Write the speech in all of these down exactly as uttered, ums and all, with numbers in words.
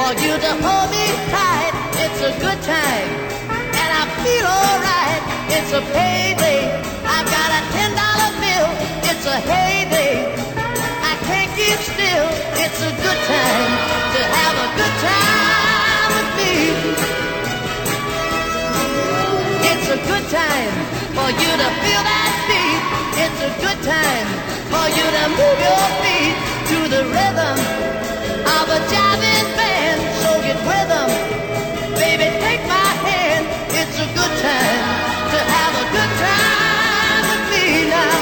for you to hold me tight. It's a good time, and I feel alright. It's a payday. I've got a ten dollar bill. It's a heyday. I can't keep still. It's a good time to have a good time with me. It's a good time for you to feel that beat. It's a good time for you to move your feet to the rhythm of a jiving band. So get with 'em, baby, take my hand. It's a good time to have a good time with me now.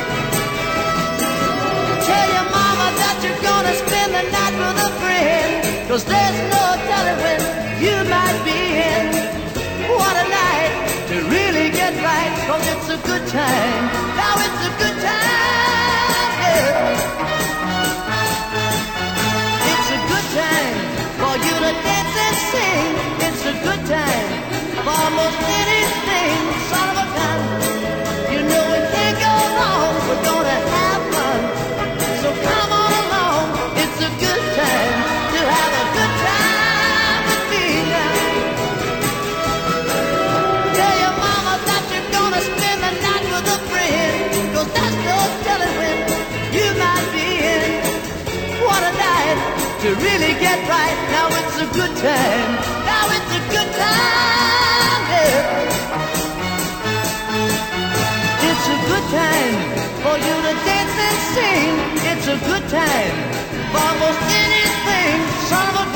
Tell your mama that you're gonna spend the night with a friend, 'cause there's no telling when you might be in. What a night to really get right, 'cause it's a good time. Now it's a good time, yeah. It's a good time for you to dance and sing. It's a good time for almost anything, son of a gun. You know it can't go wrong. We're gonna have fun, so come on along. It's a good time to have a good time with me now. Tell your mama that you're gonna spend the night with a friend, 'cause there's no telling when you might be in. What a night to really get right. Now it's a good time. Now it's a good time, yeah. It's a good time for you to dance and sing. It's a good time for almost anything, son of a